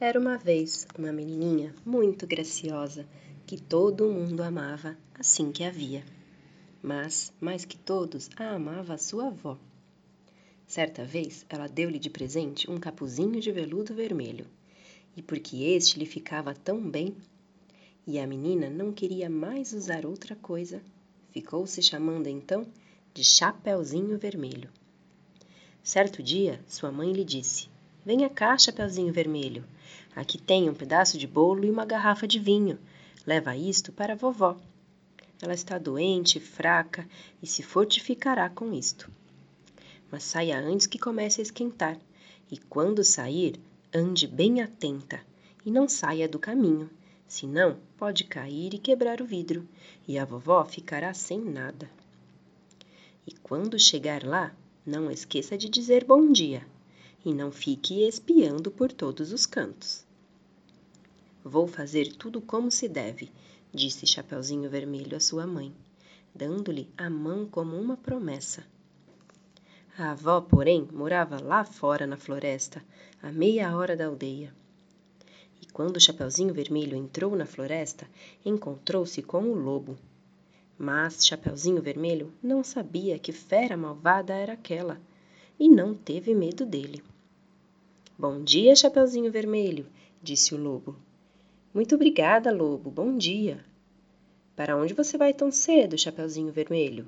Era uma vez uma menininha muito graciosa que todo mundo amava assim que a via. Mas, mais que todos, a amava a sua avó. Certa vez, ela deu-lhe de presente um capuzinho de veludo vermelho, e porque este lhe ficava tão bem, e a menina não queria mais usar outra coisa, ficou se chamando então de Chapeuzinho Vermelho. Certo dia, sua mãe lhe disse: "Venha cá, Chapeuzinho Vermelho. Aqui tem um pedaço de bolo e uma garrafa de vinho. Leva isto para a vovó. Ela está doente, fraca e se fortificará com isto. Mas saia antes que comece a esquentar, e quando sair, ande bem atenta e não saia do caminho, senão pode cair e quebrar o vidro, e a vovó ficará sem nada. E quando chegar lá, não esqueça de dizer bom dia, e não fique espiando por todos os cantos." "Vou fazer tudo como se deve", disse Chapeuzinho Vermelho à sua mãe, dando-lhe a mão como uma promessa. A avó, porém, morava lá fora na floresta, a meia hora da aldeia. E quando Chapeuzinho Vermelho entrou na floresta, encontrou-se com o lobo. Mas Chapeuzinho Vermelho não sabia que fera malvada era aquela, e não teve medo dele. "Bom dia, Chapeuzinho Vermelho", disse o lobo. "Muito obrigada, lobo, bom dia." "Para onde você vai tão cedo, Chapeuzinho Vermelho?"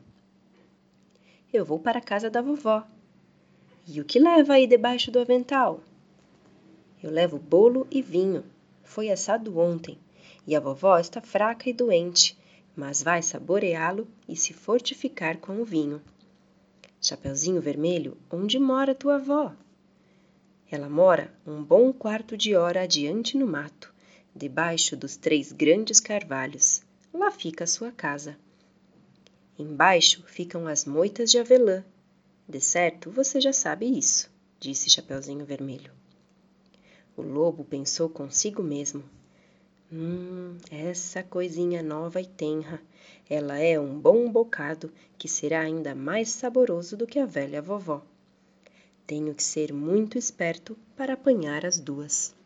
"Eu vou para a casa da vovó." "E o que leva aí debaixo do avental?" "Eu levo bolo e vinho. Foi assado ontem, e a vovó está fraca e doente, mas vai saboreá-lo e se fortificar com o vinho." "Chapeuzinho Vermelho, onde mora tua avó?" "Ela mora um bom quarto de hora adiante no mato, debaixo dos 3 grandes carvalhos. Lá fica a sua casa. Embaixo ficam as moitas de avelã. De certo, você já sabe isso", disse Chapeuzinho Vermelho. O lobo pensou consigo mesmo: essa coisinha nova e tenra, ela é um bom bocado que será ainda mais saboroso do que a velha vovó. Tenho que ser muito esperto para apanhar as duas."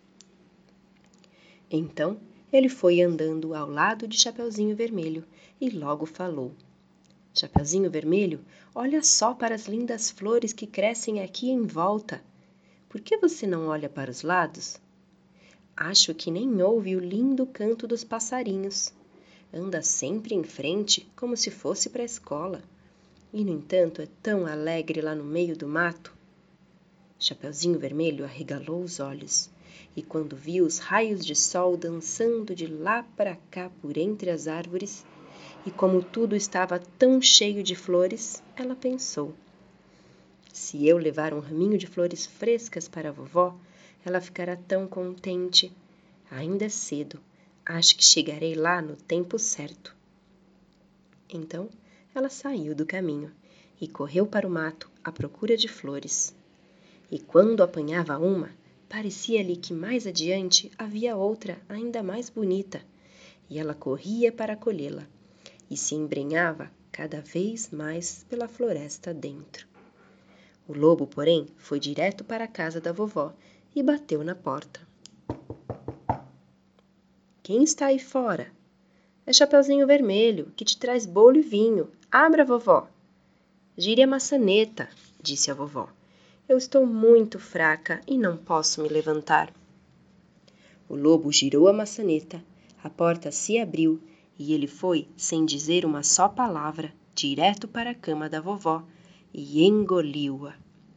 Então, ele foi andando ao lado de Chapeuzinho Vermelho e logo falou: "Chapeuzinho Vermelho, olha só para as lindas flores que crescem aqui em volta. Por que você não olha para os lados? Acho que nem ouve o lindo canto dos passarinhos. Anda sempre em frente, como se fosse para a escola. E, no entanto, é tão alegre lá no meio do mato." Chapeuzinho Vermelho arregalou os olhos, e quando viu os raios de sol dançando de lá para cá por entre as árvores, e como tudo estava tão cheio de flores, ela pensou: "Se eu levar um raminho de flores frescas para a vovó, ela ficará tão contente. Ainda é cedo, acho que chegarei lá no tempo certo." Então, ela saiu do caminho e correu para o mato à procura de flores. E quando apanhava uma, parecia-lhe que mais adiante havia outra ainda mais bonita, e ela corria para colhê-la, e se embrenhava cada vez mais pela floresta dentro. O lobo, porém, foi direto para a casa da vovó e bateu na porta. "Quem está aí fora?" "É Chapeuzinho Vermelho, que te traz bolo e vinho. Abra, vovó." "Gire a maçaneta", disse a vovó. "Eu estou muito fraca e não posso me levantar." O lobo girou a maçaneta, a porta se abriu e ele foi, sem dizer uma só palavra, direto para a cama da vovó e engoliu-a.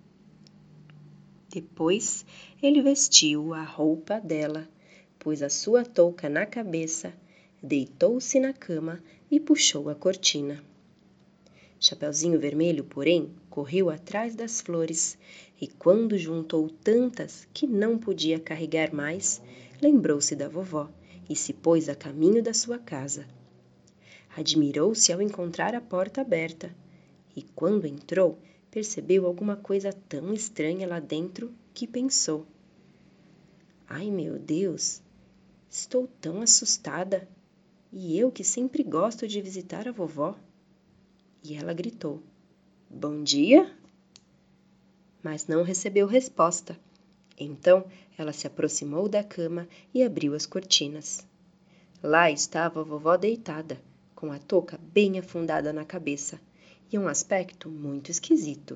Depois, ele vestiu a roupa dela, pôs a sua touca na cabeça, deitou-se na cama e puxou a cortina. Chapeuzinho Vermelho, porém, correu atrás das flores e, quando juntou tantas que não podia carregar mais, lembrou-se da vovó e se pôs a caminho da sua casa. Admirou-se ao encontrar a porta aberta e, quando entrou, percebeu alguma coisa tão estranha lá dentro que pensou: "Ai, meu Deus, estou tão assustada, e eu que sempre gosto de visitar a vovó." E ela gritou: "Bom dia?" Mas não recebeu resposta. Então ela se aproximou da cama e abriu as cortinas. Lá estava a vovó deitada, com a touca bem afundada na cabeça e um aspecto muito esquisito.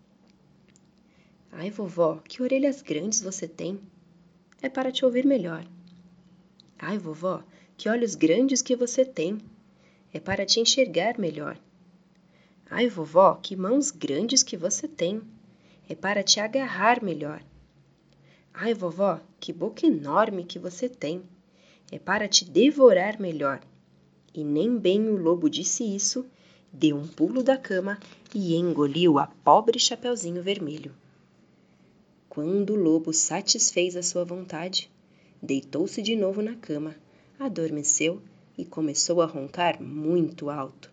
Ai, vovó, que orelhas grandes você tem! É para te ouvir melhor. Ai, vovó, que olhos grandes que você tem! É para te enxergar melhor. Ai, vovó, que mãos grandes que você tem! É para te agarrar melhor. Ai, vovó, que boca enorme que você tem! É para te devorar melhor. E nem bem o lobo disse isso, deu um pulo da cama e engoliu a pobre Chapeuzinho Vermelho. Quando o lobo satisfez a sua vontade, deitou-se de novo na cama, adormeceu e começou a roncar muito alto.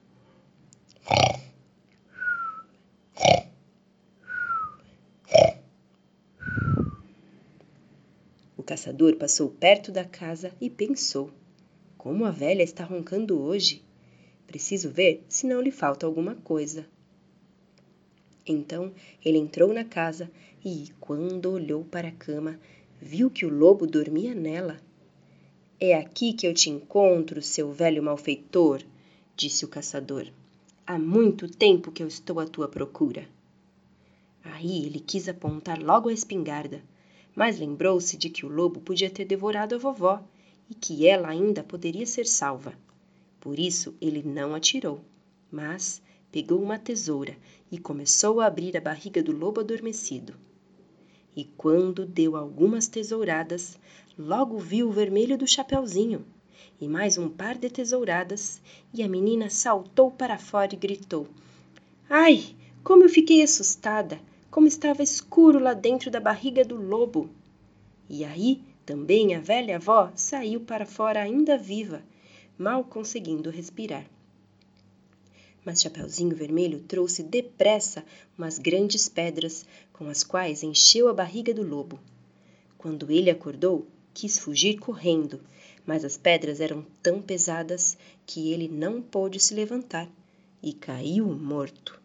O caçador passou perto da casa e pensou: como a velha está roncando hoje? Preciso ver se não lhe falta alguma coisa. Então ele entrou na casa e, quando olhou para a cama, viu que o lobo dormia nela. É aqui que eu te encontro, seu velho malfeitor, disse o caçador. Há muito tempo que eu estou à tua procura. Aí ele quis apontar logo a espingarda, mas lembrou-se de que o lobo podia ter devorado a vovó e que ela ainda poderia ser salva. Por isso ele não atirou, mas pegou uma tesoura e começou a abrir a barriga do lobo adormecido. E quando deu algumas tesouradas, logo viu o vermelho do chapeuzinho, e mais um par de tesouradas, e a menina saltou para fora e gritou: Ai, como eu fiquei assustada! Como estava escuro lá dentro da barriga do lobo! E aí também a velha avó saiu para fora ainda viva, mal conseguindo respirar. Mas Chapeuzinho Vermelho trouxe depressa umas grandes pedras, com as quais encheu a barriga do lobo. Quando ele acordou, quis fugir correndo, mas as pedras eram tão pesadas que ele não pôde se levantar e caiu morto.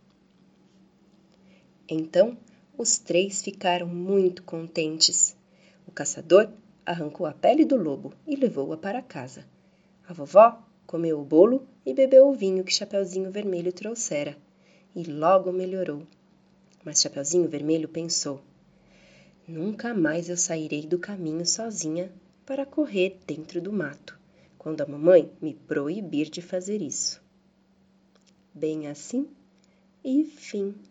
Então, os três ficaram muito contentes. O caçador arrancou a pele do lobo e levou-a para casa. A vovó comeu o bolo e bebeu o vinho que Chapeuzinho Vermelho trouxera, e logo melhorou. Mas Chapeuzinho Vermelho pensou: nunca mais eu sairei do caminho sozinha para correr dentro do mato, quando a mamãe me proibir de fazer isso. Bem assim, e fim.